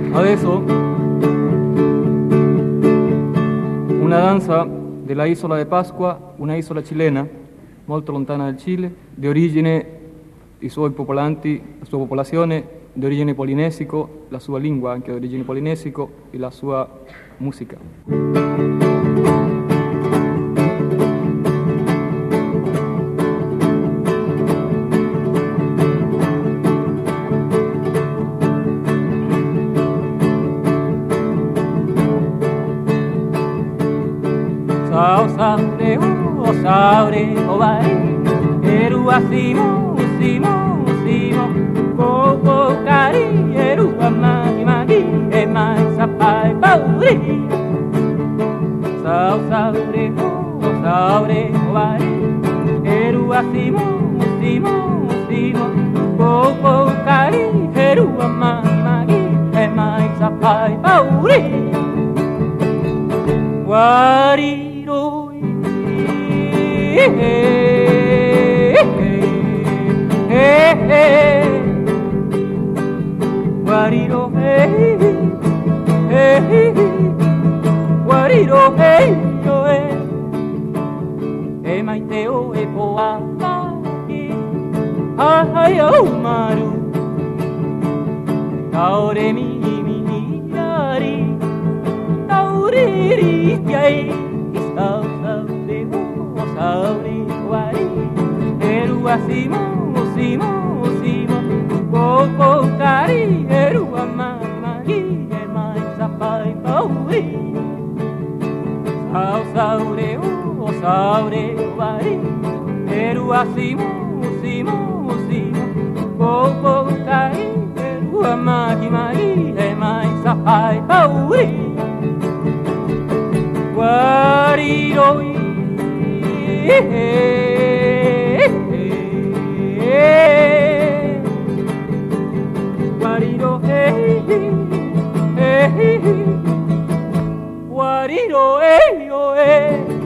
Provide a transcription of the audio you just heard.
Adesso, una danza della isola di Pasqua, una isola cilena molto lontana dal Cile, di origine i suoi popolanti, la sua popolazione di origine polinesico, la sua lingua anche di origine polinesico e la sua musica. Saure obai, eru asimo, simo, simo, popo cari, eru amagi, magi, e mai sapai pauri. Saure obai, eru asimo, simo, simo, popo cari, eru amagi, magi, e mai sapai pauri. Wariroi. Guariro, guariro, e maiteo e poaki, ai au maru, taure mi mirari, tauriri tiai, saure guari, eru asimo, simo, simo, popo cari, eru amagi, e mai sapai pauri. Saure guari, eru asimo, simo, simo, popo cari, eru amagi, e mai sapai pauri. Guariroi. Guariro, guariro,